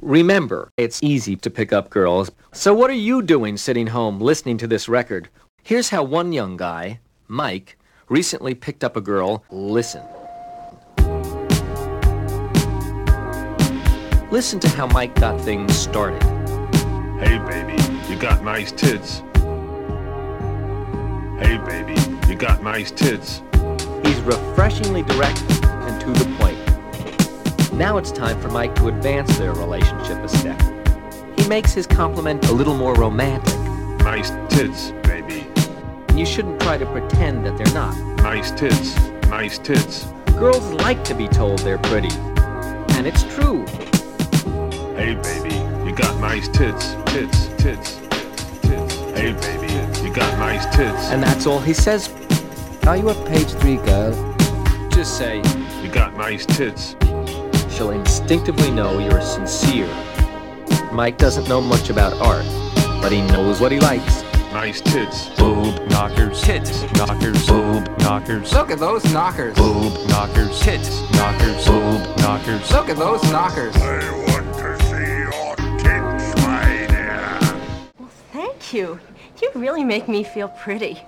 Remember, it's easy to pick up girls. So what are you doing sitting home listening to this record? Here's how one young guy, Mike, recently picked up a girl. Listen. Listen to how Mike got things started. Hey baby, you got nice tits. Hey baby, you got nice tits. He's refreshingly direct and to the point. Now it's time for Mike to advance their relationship a step. He makes his compliment a little more romantic. Nice tits, baby. You shouldn't try to pretend that they're not. Nice tits, nice tits. Girls like to be told they're pretty. And it's true. Hey baby, you got nice tits, tits, tits, tits. Hey baby, you got nice tits. And that's all he says. Are you a page 3 girl? Just say, you got nice tits. She'll instinctively know you're sincere. Mike doesn't know much about art, but he knows what he likes. Nice tits. Boob knockers. Tits knockers. Boob knockers. Look at those knockers. Boob knockers. Tits knockers. Boob knockers. Look at those knockers. I want to see your tits, my dear. Well, thank you. You really make me feel pretty.